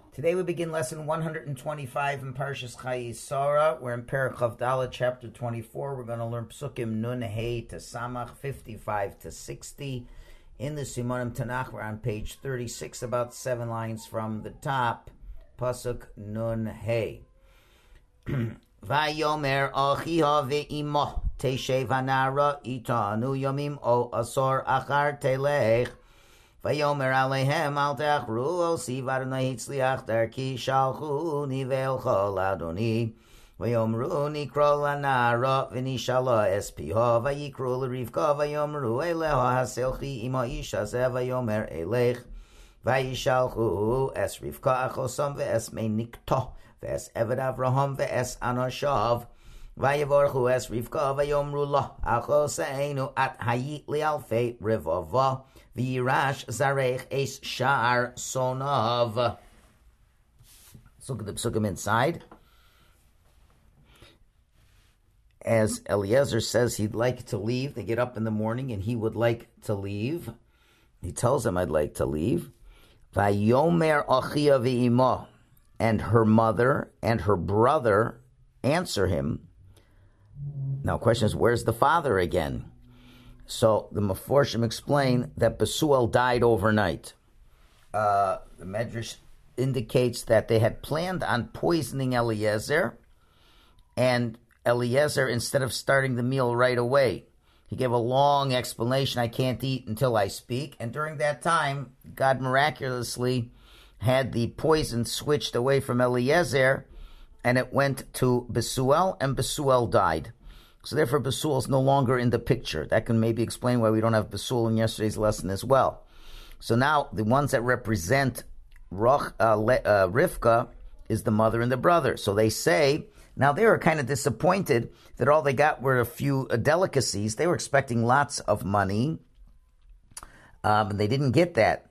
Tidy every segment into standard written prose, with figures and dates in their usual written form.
Today we begin lesson 125 in Parshas Chayei Sarah. We're in Perek Chav Dalet, chapter 24. We're going to learn Psukim Nun Hey to Samach 55 to 60. In the Simanim Tanakh, we're on page 36, about 7 lines from the top. Pasuk Nun Hey. Vayomer achiha ve'imo teshev hanara itanu yomim o asor achar telech. Vayomer alehem al teachru o siv Adonai hitzliach darki shalchuni ve'elcho ladoni. Vayomru nikro lanara v'nishala espiha vayikru l'rivka vayomru eleha haselchi ima isha ze vayomer elech vayishalchu es rivka achosam ve'es meinikto ve'es eved Avraham ve'es anoshav vayavorchu es rivka vayomru lo achoseinu at hayit lialfei rivava v'yirash zarech es shar sonav. Let's look at the psukim inside. As Eliezer says he'd like to leave, they get up in the morning and he would like to leave. He tells them, I'd like to leave. Vayomer achia ve'imo, and her mother and her brother answer him. Now, the question is, where's the father again? So the Meforshim explain that Besuel died overnight. The Medrash indicates that they had planned on poisoning Eliezer, and Eliezer, instead of starting the meal right away, he gave a long explanation, I can't eat until I speak. And during that time, God miraculously had the poison switched away from Eliezer, and it went to Besuel, and Besuel died. So therefore, Besuel is no longer in the picture. That can maybe explain why we don't have Besuel in yesterday's lesson as well. So now, the ones that represent Rivka is the mother and the brother. So they say, now they were kind of disappointed that all they got were a few delicacies. They were expecting lots of money, and they didn't get that.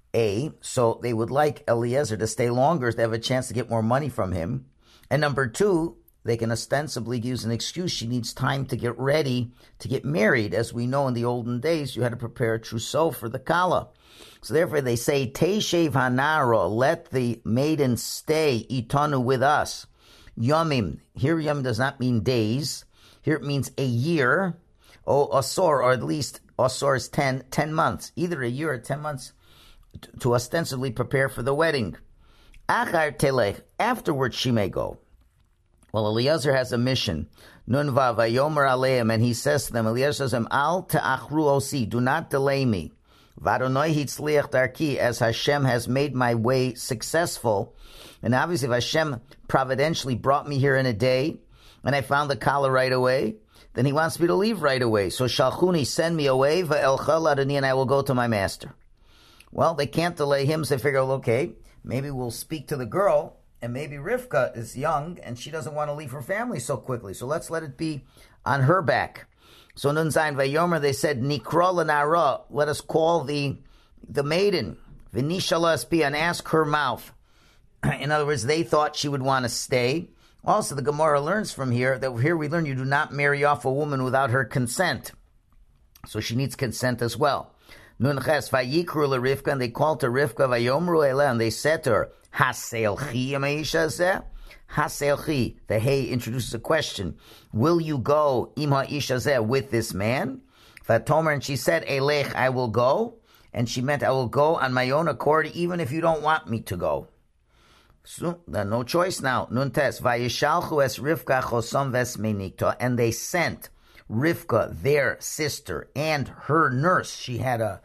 So they would like Eliezer to stay longer to have a chance to get more money from him. And number two, they can ostensibly use an excuse. She needs time to get ready to get married. As we know, in the olden days, you had to prepare a trousseau for the Kala. So therefore they say, Teishev hanara, let the maiden stay, itanu, with us. Yomim, here yomim does not mean days. Here it means a year. Asor, or at least asor is 10 months. Either a year or 10 months to ostensibly prepare for the wedding. Achar telech, afterwards she may go. Well, Eliezer has a mission. Nun vav vayomer aleim, and he says to them, Eliezer says to them, Al te'achru osi, do not delay me. V'Adonai hitzliach darki, as Hashem has made my way successful. And obviously, if Hashem providentially brought me here in a day, and I found the Kala right away, then he wants me to leave right away. So shalchuni, send me away, va'elcha ladoni, and I will go to my master. Well, they can't delay him, so they figure, okay, maybe we'll speak to the girl, and maybe Rivka is young, and she doesn't want to leave her family so quickly, so let's let it be on her back. So Nun Zayin Vayomer, they said, Nikra l'nara, let us call the maiden, v'nishala espi, and ask her mouth. In other words, they thought she would want to stay. Also, the Gemara learns from here that here we learn you do not marry off a woman without her consent. So she needs consent as well. Nun ches vayikru l'Rivka, and they called to Rivka, vayomru eleh, and they said to her, Haselchi amaisha zeh? Haselchi, the hey introduces a question. Will you go imha isha zeh, with this man? Vatomer, and she said, Elech, I will go. And she meant, I will go on my own accord, even if you don't want me to go. So, no choice now. Nuntes, vayishalchu es Rivka chosam ves menikto, and they sent Rivka, their sister, and her nurse. She had a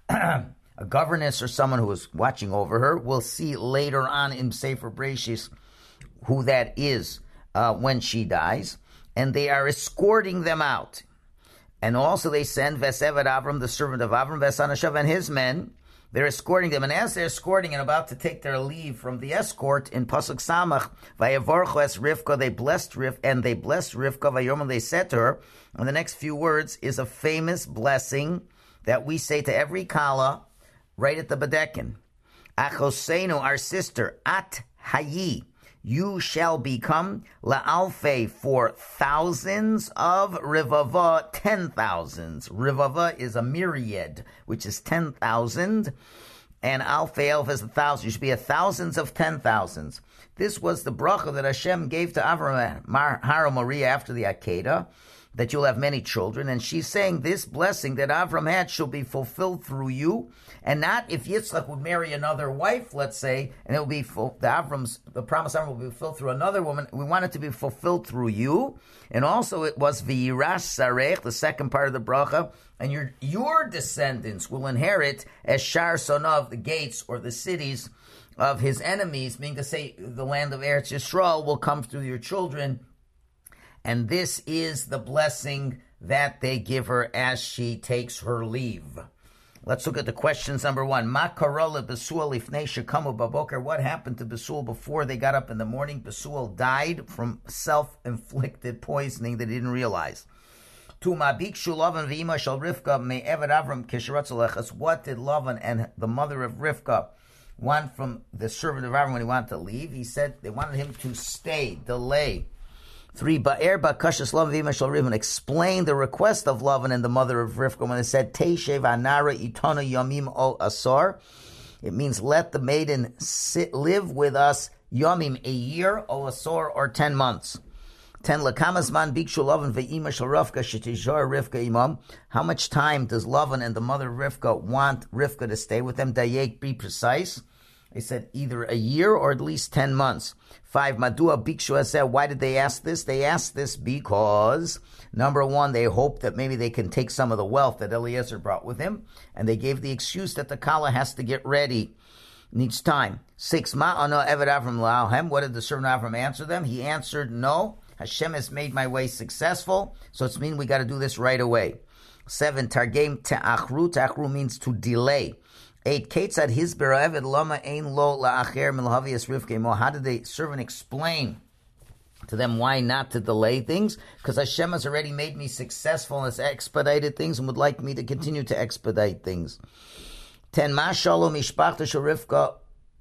governess or someone who was watching over her. We'll see later on in Sefer Breshis who that is when she dies. And they are escorting them out. And also they send Veseved Avram, the servant of Avram, Vesanashav, and his men. They're escorting them. And as they're escorting and about to take their leave from the escort, in Pasuk Samach, Vayavorchu es Rivka, they blessed Rivka, and they blessed Rivka, Vayom, they said to her, and the next few words is a famous blessing that we say to every Kala right at the Bedekin. Achosenu, our sister, at hayi, you shall become la'alfei, for thousands of rivava, 10,000s. Rivava is a myriad, which is 10,000. and alfei elf is 1,000. You should be a thousands of 10,000s. This was the bracha that Hashem gave to Avram Hara Moriah after the Akedah, that you'll have many children. And she's saying this blessing that Avram had shall be fulfilled through you, and not if Yitzchak would marry another wife, let's say, and it will be the promise Avram will be fulfilled through another woman. We want it to be fulfilled through you. And also it was V'yirash Sarech, the second part of the bracha, and your descendants will inherit as Shar Sonav, the gates or the cities of his enemies, meaning to say the land of Eretz Yisrael will come through your children. And this is the blessing that they give her as she takes her leave. Let's look at the questions. Number one, Ma karola Besuel ifnei shekamu baboker. What happened to Besuel before they got up in the morning? Besuel died from self-inflicted poisoning that he didn't realize. Tu ma bikshu Lavan v'ima shel Rivka me'eved Avram kisharatz alechas. What did Lavan and the mother of Rivka want from the servant of Avram when he wanted to leave? He said they wanted him to stay, delay. 3, Ba'er Bakashas Lavan v'ima shel Rivka. Explain the request of Lavan and the mother of Rivka when it said Teishev anara itona yamim o asar. It means let the maiden live with us yamim, a year, o asar, or 10 months. 10 Lakamas man bikshu Lavan ve'ima shel Rivka shetizhar Rivka imam. How much time does Lavan and the mother of Rivka want Rivka to stay with them? Dayek, be precise. They said either a year or at least 10 months. 5 Madua bikshu aseh. Why did they ask this? They asked this because, number one, they hoped that maybe they can take some of the wealth that Eliezer brought with him, and they gave the excuse that the Kala has to get ready. Needs time. 6 Ma'ana eved Avram la'alhem. What did the servant Avram answer them? He answered, no. Hashem has made my way successful, so it's mean we got to do this right away. 7 Targem te'achru. Te'achru means to delay. 8 Ketzad hisber eved lama ein lo la'acher milhavias Rivka mo. How did the servant explain to them why not to delay things? Because Hashem has already made me successful and has expedited things and would like me to continue to expedite things. 10 Ma shalom mishpachta shel Rivka.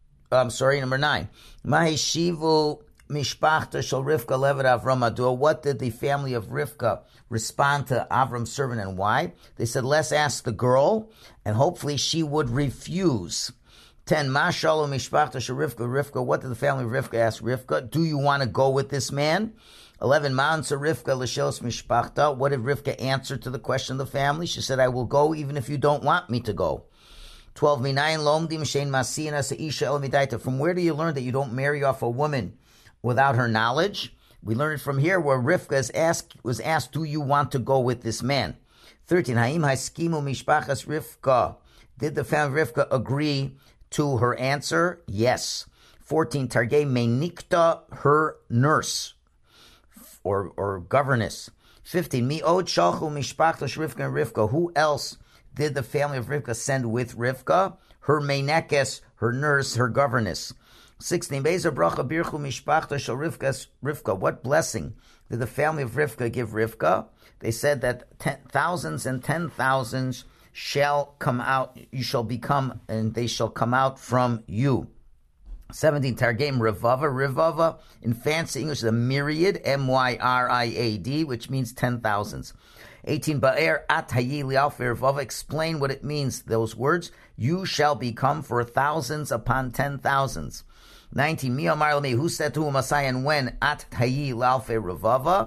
Number 9. Mahishivu Mishpachta shel Rivka levet Avram Adua. What did the family of Rivka respond to Avram's servant and why? They said, let's ask the girl, and hopefully she would refuse. 10 Ma shalom Mishpachta shel Rivka. What did the family of Rivka ask Rivka? Do you want to go with this man? 11 Ma answer Rivka l'shelos Mishpachta. What did Rivka answer to the question of the family? She said, I will go even if you don't want me to go. 12 Minayin lomdim shein masina seisha el midaita. From where do you learn that you don't marry off a woman without her knowledge? We learn it from here where Rivka was asked, do you want to go with this man? 13, Haim haskimu mishpachas Rivka. Did the family of Rivka agree to her answer? Yes. 14, Targei menikta, her nurse or governess. 15, mi'od shalchu mishpachas Rivka and Rivka. Who else did the family of Rivka send with Rivka? Her menekes, her nurse, her governess. 16. Bezer bracha birchu mishpachta shel Rivka. What blessing did the family of Rivka give Rivka? They said that thousands and 10,000s shall come out. You shall become, and they shall come out from you. 17. Targem Rivava. Rivava in fancy English is a myriad, myriad, which means 10,000s. 18. Ba'er at hayi li'alfei Rivava. Explain what it means. Those words. You shall become for thousands upon 10,000s. 19. Mi amar l'mi, who said to Masai and when at hayi l'alfei Rivava?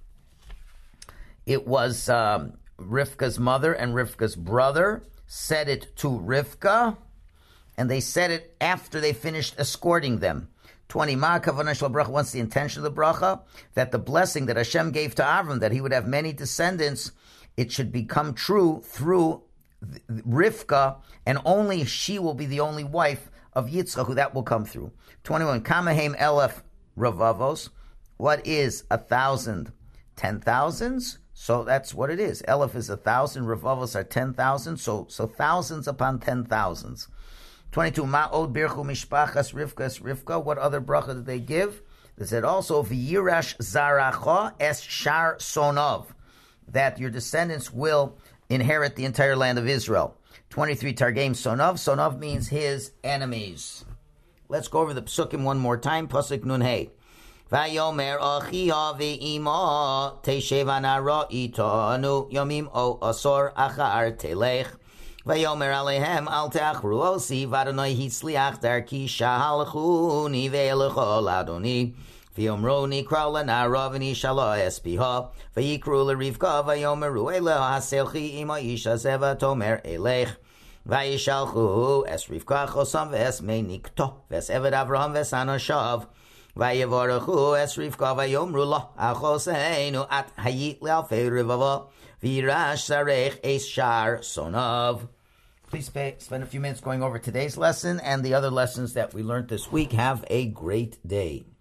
It was Rivka's mother and Rivka's brother said it to Rivka, and they said it after they finished escorting them. 20. Ma kavanah shel bracha. What's the intention of the bracha? That the blessing that Hashem gave to Avram, that he would have many descendants, it should become true through Rivka, and only she will be the only wife of Yitzchak, who that will come through. 21. Kamahem elef ravavos. What is 1,000? 10,000s? So that's what it is. Elef is 1,000. Ravavos are 10,000. So thousands upon 10,000s. 22. Ma'od birchu mishpachas Rivka. What other bracha did they give? They said also v'yirash zaracha es shar sonov, that your descendants will inherit the entire land of Israel. 23. Targem sonov. Sonov means his enemies. Let's go over the psukim one more time. Pasuk nun hey. Vayomer achia ve'ima teshev anara itanu yomim o asor achar telech. Vayomer alehem al te'achru osi v'Adonai hitzliach darki shahalchuni ve'elechol Adoni. V'yomroni kral la'na'ravini shalo espiha. V'yikru l'rivka vayomeru eleha haselchi ima isha zeva tomer elech. Vayishalchu es Rivka chosam ve'es menikto ve'es Eved Avraham ve'es anashav. Vayevarechu es Rivka vayomru lo achoseinu at hayit le'alfei rivava v'yirash sarech es shar sonav. Please spend a few minutes going over today's lesson and the other lessons that we learned this week. Have a great day.